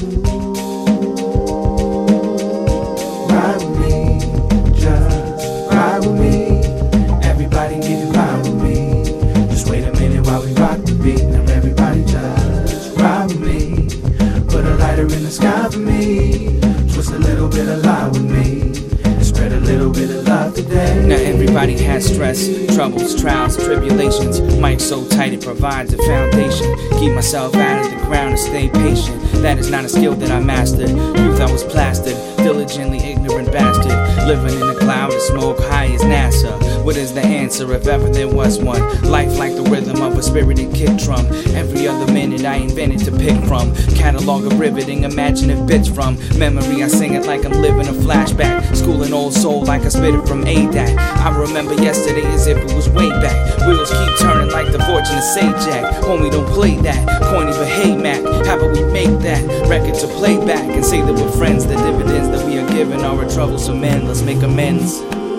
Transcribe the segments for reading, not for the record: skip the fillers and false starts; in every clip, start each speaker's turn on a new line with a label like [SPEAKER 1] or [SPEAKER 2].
[SPEAKER 1] Ride with me, just ride with me. Everybody getting by with me. Just wait a minute while we rock the beat. Now everybody just ride with me. Put a lighter in the sky for me. Twist a little bit of lie with me. Spread a little bit of love today.
[SPEAKER 2] Now everybody has stress, troubles, trials, tribulations. Mic so tight it provides a foundation. Keep myself out of the ground and stay patient. That is not a skill that I mastered. Youth I was plastered, diligently ignorant bastard. Living in a cloud of smoke high as NASA. What is the answer if ever there was one? Life like the rhythm of a spirited kick drum. Every other minute I invented to pick from. Catalog of riveting, imaginative bits from memory. I sing it like I'm living a flashback. School an old soul like I spit it from ADAC. I remember yesterday as if it was way back. Wheels keep turning like the fortune of Sajak. Homie, don't play that. Corny but hey Mac, how about we make that record to play back and say that we're friends? The dividends that we are given are a troublesome men. Let's make amends.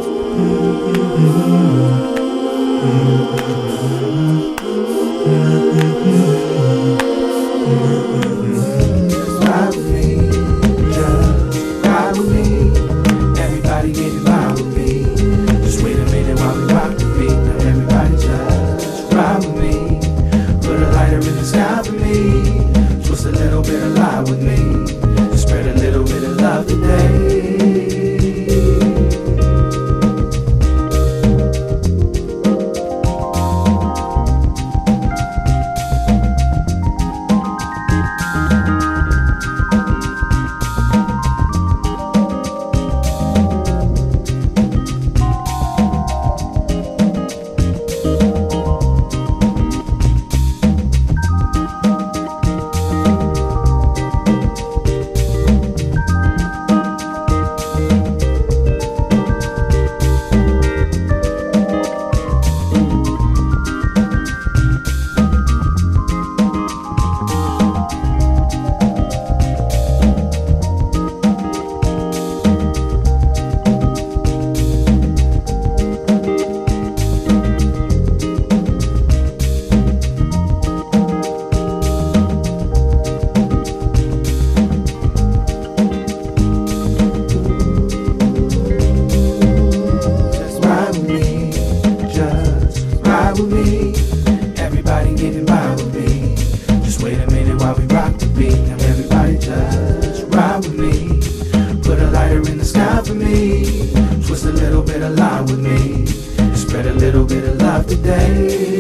[SPEAKER 1] Ride with me, just ride with me. Everybody getting by with me. Just wait a minute while we rock the beat. Now everybody just ride with me. Put a lighter in the sky for me. Twist a little bit of lie with me. Just spread a little bit of love today. With me, everybody getting by with me. Just wait a minute while we rock the beat. Now everybody just ride with me. Put a lighter in the sky for me. Twist a little bit of lie with me. Spread a little bit of love today.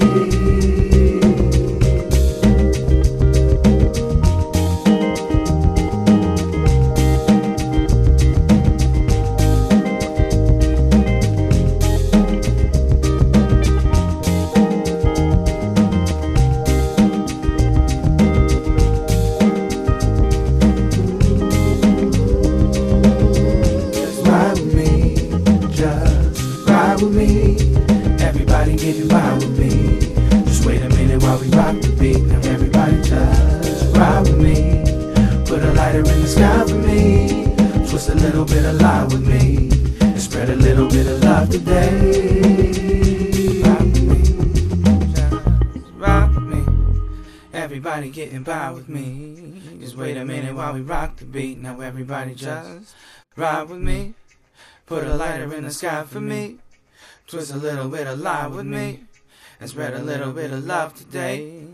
[SPEAKER 1] With me, everybody getting by with me. Just wait a minute while we rock the beat. Now everybody just ride with me. Put a lighter in the sky for me. Twist a little bit of lie with me. And spread a little bit of love today. Ride with me, just ride with me. Everybody getting by with me. Just wait a minute while we rock the beat. Now everybody just ride with me. Put a lighter in the sky for me. Twist a little bit of lie with me. And spread a little bit of love today.